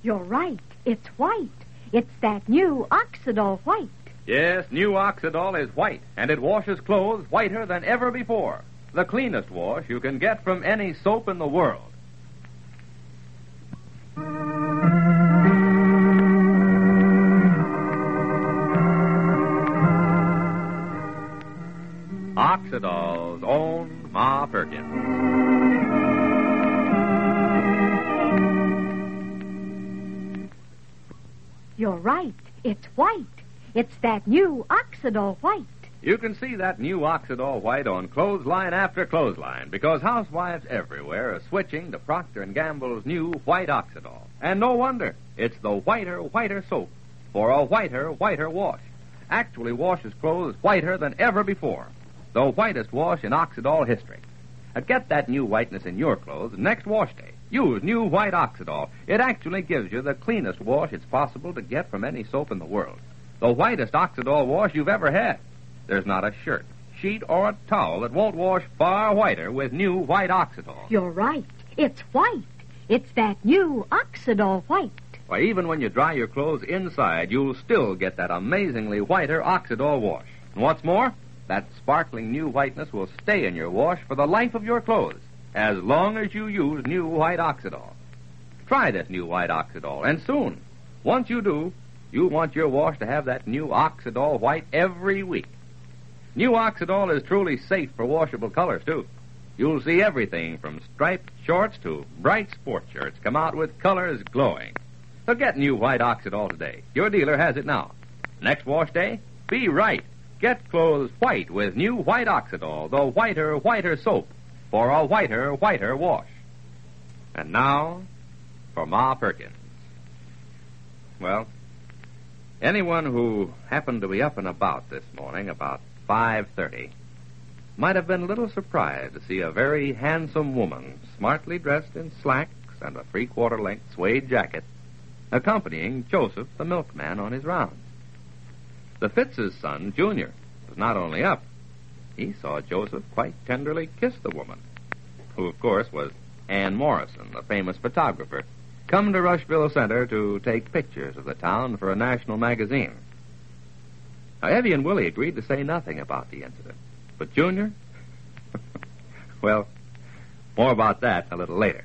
You're right. It's white. It's that new Oxidol white. Yes, new Oxidol is white, and it washes clothes whiter than ever before. The cleanest wash you can get from any soap in the world. Oxidol's own Ma Perkins. You're right. It's white. It's that new Oxidol white. You can see that new Oxidol white on clothesline after clothesline because housewives everywhere are switching to Procter & Gamble's new white Oxidol. And no wonder. It's the whiter soap for a whiter wash. Actually washes clothes whiter than ever before. The whitest wash in Oxidol history. Get that new whiteness in your clothes next wash day. Use new white Oxidol. It actually gives you the cleanest wash it's possible to get from any soap in the world. The whitest Oxidol wash you've ever had. There's not a shirt, sheet, or a towel that won't wash far whiter with new white Oxidol. You're right. It's white. It's that new Oxidol white. Why, even when you dry your clothes inside, you'll still get that amazingly whiter Oxidol wash. And what's more, that sparkling new whiteness will stay in your wash for the life of your clothes, as long as you use new white Oxidol. Try this new white Oxidol, and soon, once you do, you'll want your wash to have that new Oxidol white every week. New Oxidol is truly safe for washable colors, too. You'll see everything from striped shorts to bright sport shirts come out with colors glowing. So get new white Oxidol today. Your dealer has it now. Next wash day, be right. Get clothes white with new white Oxidol, the whiter soap for a whiter wash. And now, for Ma Perkins. Well, anyone who happened to be up and about this morning about 5:30 might have been a little surprised to see a very handsome woman, smartly dressed in slacks and a three-quarter-length suede jacket, accompanying Joseph the milkman on his rounds. The Fitz's son, Junior, was not only up, he saw Joseph quite tenderly kiss the woman, who, of course, was Ann Morrison, the famous photographer, come to Rushville Center to take pictures of the town for a national magazine. Now, Evie and Willie agreed to say nothing about the incident. But Junior? Well, more about that a little later.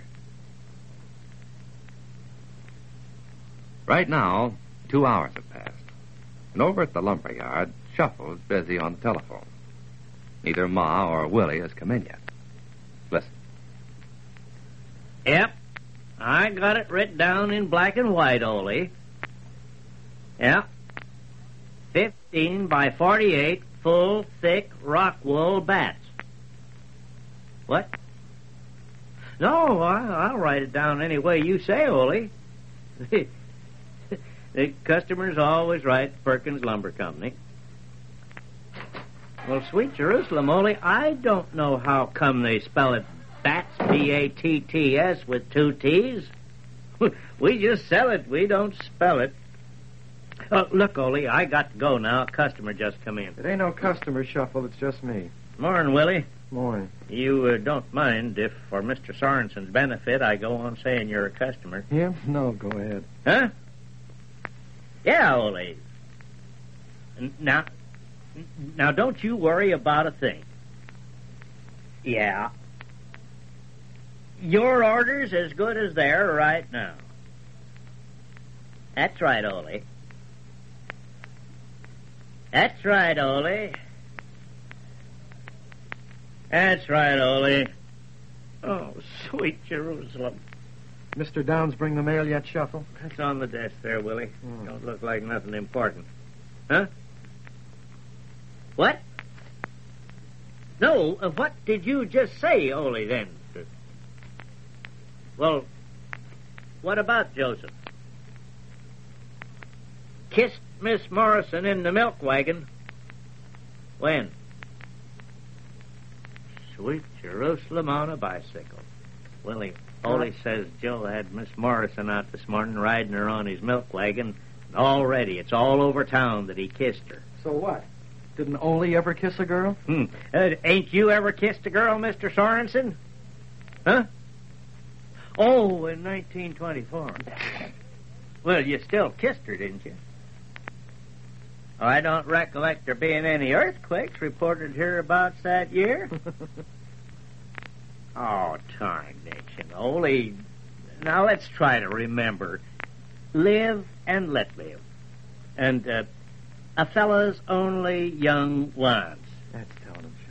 Right now, 2 hours have passed. And over at the lumber yard, Shuffle's busy on the telephone. Neither Ma or Willie has come in yet. Listen. Yep. I got it written down in black and white, Ole. Yep. 15 by 48 full, thick, rock wool bats. What? No, I'll write it down any way you say, Ole. The customer's always right, Perkins Lumber Company. Well, sweet Jerusalem, Ole, I don't know how come they spell it Bats, B-A-T-T-S, with 2 T's. We just sell it. We don't spell it. Oh, look, Ole, I got to go now. A customer just come in. It ain't no customer, Shuffle. It's just me. Morning, Willie. Morning. You don't mind if, for Mr. Sorensen's benefit, I go on saying you're a customer? Yeah? No, go ahead. Huh? Yeah, Ole. Now, don't you worry about a thing. Yeah. Your order's as good as theirs right now. That's right, Ole. That's right, Ole. That's right, Ole. Oh, sweet Jerusalem. Mr. Downs bring the mail yet, Shuffle? It's on the desk there, Willie. Don't look like nothing important. Huh? What? No, what did you just say, Ole, then? Well, what about Joseph? Kissed Miss Morrison in the milk wagon. When? Sweet Jerusalem on a bicycle. Willie, Ole says Joe had Miss Morrison out this morning riding her on his milk wagon. And already, it's all over town that he kissed her. So what? Didn't Ole ever kiss a girl? Ain't you ever kissed a girl, Mr. Sorensen? Huh? Oh, in 1924. Well, you still kissed her, didn't you? Oh, I don't recollect there being any earthquakes reported hereabouts that year. Oh, tarnation, Ole. Now, let's try to remember. Live and let live. And a fella's only young once. That's telling him,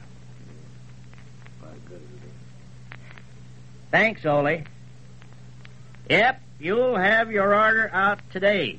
Thanks, Ole. Yep, you'll have your order out today.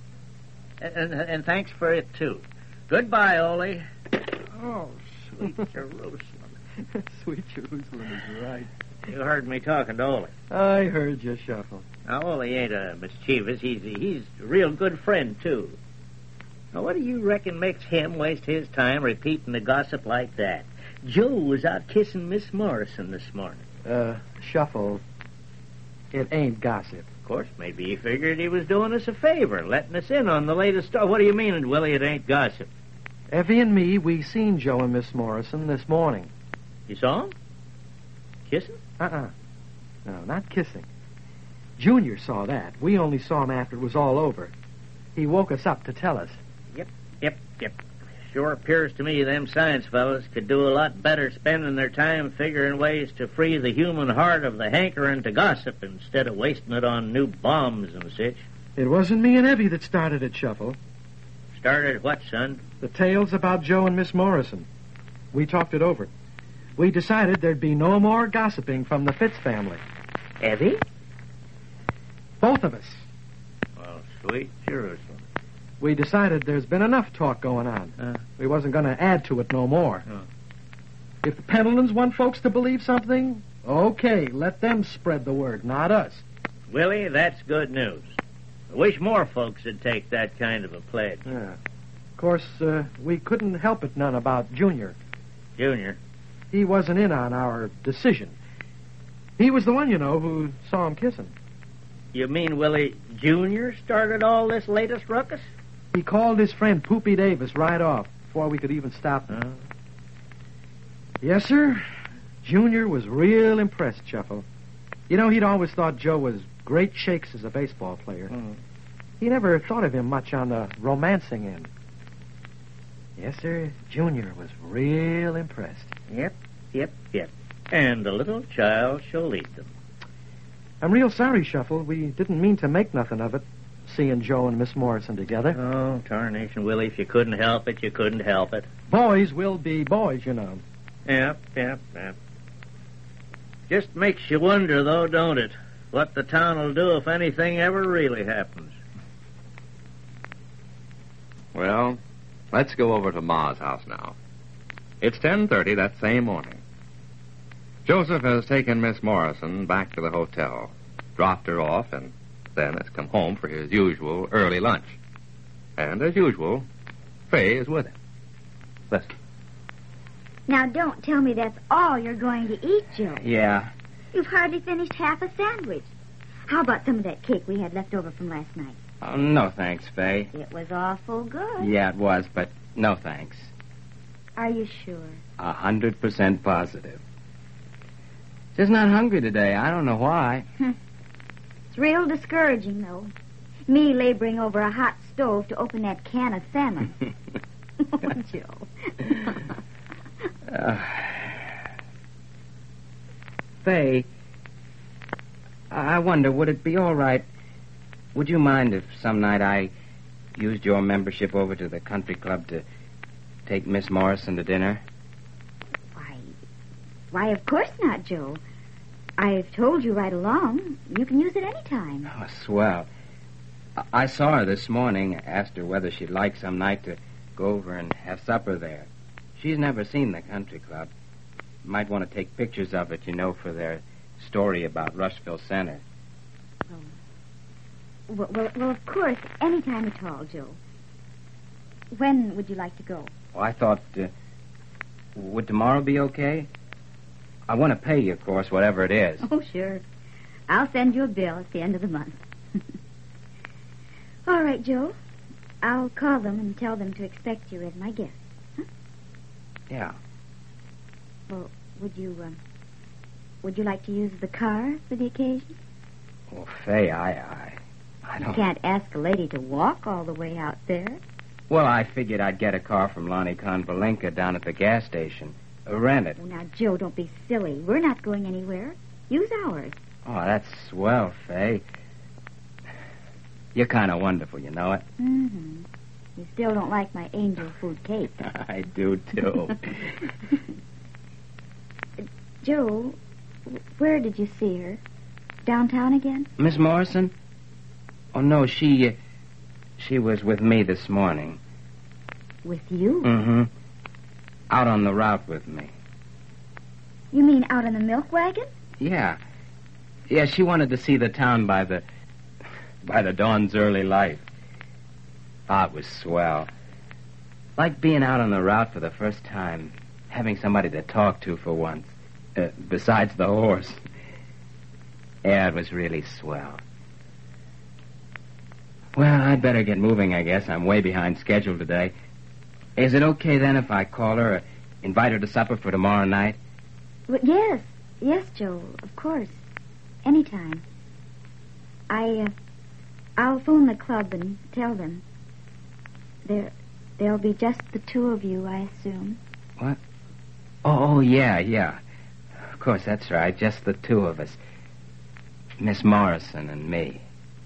And thanks for it, too. Goodbye, Ole. Oh, sweet Jerusalem. Sweet Jerusalem is right. You heard me talking to Ole. I heard you, Shuffle. Now, Ole ain't mischievous. He's a real good friend, too. Now, what do you reckon makes him waste his time repeating the gossip like that? Joe was out kissing Miss Morrison this morning. Shuffle, it ain't gossip. Of course, maybe he figured he was doing us a favor, letting us in on the latest story. What do you mean, Willie, it ain't gossip? Effie and me, we seen Joe and Miss Morrison this morning. You saw him? Kissing? No, not kissing. Junior saw that. We only saw him after it was all over. He woke us up to tell us. Yep. Sure appears to me them science fellows could do a lot better spending their time figuring ways to free the human heart of the hankering to gossip instead of wasting it on new bombs and such. It wasn't me and Effie that started it, Shuffle. Started what, son? The tales about Joe and Miss Morrison. We talked it over. We decided there'd be no more gossiping from the Fitz family. Effie? Both of us. Well, sweet Jerusalem. We decided there's been enough talk going on. We wasn't going to add to it no more. If the Pendletons want folks to believe something, okay, let them spread the word, not us. Willie, that's good news. I wish more folks would take that kind of a pledge. Yeah. Of course, we couldn't help it none about Junior. Junior? He wasn't in on our decision. He was the one, who saw him kissing. You mean Willie Junior started all this latest ruckus? He called his friend Poopy Davis right off before we could even stop him. Yes, sir. Junior was real impressed, Shuffle. He'd always thought Joe was great shakes as a baseball player. He never thought of him much on the romancing end. Yes, sir. Junior was real impressed. Yep. And the little child shall lead them. I'm real sorry, Shuffle. We didn't mean to make nothing of it, seeing Joe and Miss Morrison together. Oh, tarnation, Willie, if you couldn't help it, you couldn't help it. Boys will be boys, Yep. Just makes you wonder, though, don't it? What the town will do if anything ever really happens. Well, let's go over to Ma's house now. It's 10:30 that same morning. Joseph has taken Miss Morrison back to the hotel, dropped her off, and then has come home for his usual early lunch. And as usual, Fay is with him. Listen. Now, don't tell me that's all you're going to eat, Joe. Yeah. You've hardly finished half a sandwich. How about some of that cake we had left over from last night? Oh, no thanks, Fay. It was awful good. Yeah, it was, but no thanks. Are you sure? 100% positive. Just not hungry today. I don't know why. It's real discouraging, though. Me laboring over a hot stove to open that can of salmon. Oh, Joe. Fay, I wonder, would it be all right? Would you mind if some night I used your membership over to the country club to take Miss Morrison to dinner? Why, of course not, Joe. I've told you right along. You can use it any time. Oh, swell. I saw her this morning, asked her whether she'd like some night to go over and have supper there. She's never seen the country club. Might want to take pictures of it, for their story about Rushville Center. Well, of course, any time at all, Joe. When would you like to go? Well, I thought, would tomorrow be okay? I want to pay you, of course, whatever it is. Oh, sure. I'll send you a bill at the end of the month. All right, Joe. I'll call them and tell them to expect you as my guest. Huh? Yeah. Well, would you like to use the car for the occasion? Well, Fay, I You don't... can't ask a lady to walk all the way out there. Well, I figured I'd get a car from Lonnie Konvalinka down at the gas station. Rent it. Oh, now, Joe, don't be silly. We're not going anywhere. Use ours. Oh, that's swell, Fay. You're kind of wonderful, you know it? Mm-hmm. You still don't like my angel food cake. I do, too. Joe, where did you see her? Downtown again? Miss Morrison? Oh, no, she was with me this morning. With you? Mm-hmm. Out on the route with me. You mean out in the milk wagon? Yeah. Yeah, she wanted to see the town by the dawn's early light. Ah, it was swell. Like being out on the route for the first time, having somebody to talk to for once, besides the horse. Yeah, it was really swell. Well, I'd better get moving, I guess. I'm way behind schedule today. Is it okay, then, if I call her or invite her to supper for tomorrow night? Well, yes. Yes, Joe, of course. Anytime. I'll phone the club and tell them. There'll be just the two of you, I assume. What? Oh, yeah. Of course, that's right. Just the two of us. Miss Morrison and me.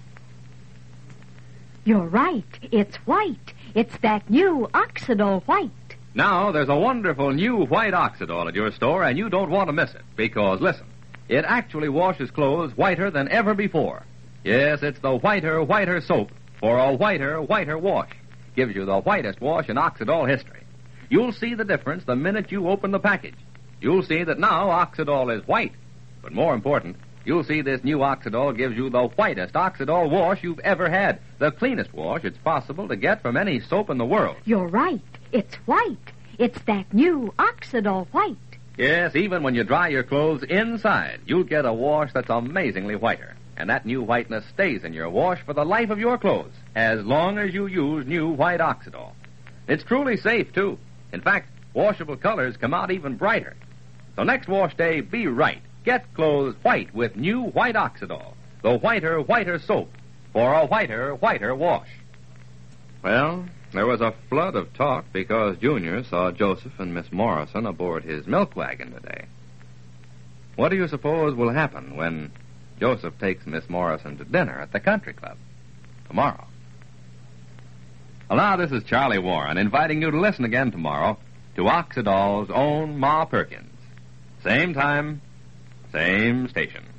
You're right. It's white. It's that new Oxidol white. Now, there's a wonderful new white Oxidol at your store, and you don't want to miss it. Because, listen, it actually washes clothes whiter than ever before. Yes, it's the whiter soap for a whiter wash. Gives you the whitest wash in Oxidol history. You'll see the difference the minute you open the package. You'll see that now Oxidol is white. But more important, you'll see this new Oxidol gives you the whitest Oxidol wash you've ever had. The cleanest wash it's possible to get from any soap in the world. You're right. It's white. It's that new Oxidol white. Yes, even when you dry your clothes inside, you'll get a wash that's amazingly whiter. And that new whiteness stays in your wash for the life of your clothes, as long as you use new white Oxidol. It's truly safe, too. In fact, washable colors come out even brighter. So next wash day, be right. Get clothes white with new white Oxidol, the whiter soap for a whiter wash. Well, there was a flood of talk because Junior saw Joseph and Miss Morrison aboard his milk wagon today. What do you suppose will happen when Joseph takes Miss Morrison to dinner at the country club tomorrow? Well, now, this is Charlie Warren inviting you to listen again tomorrow to Oxidol's own Ma Perkins. Same time, same station.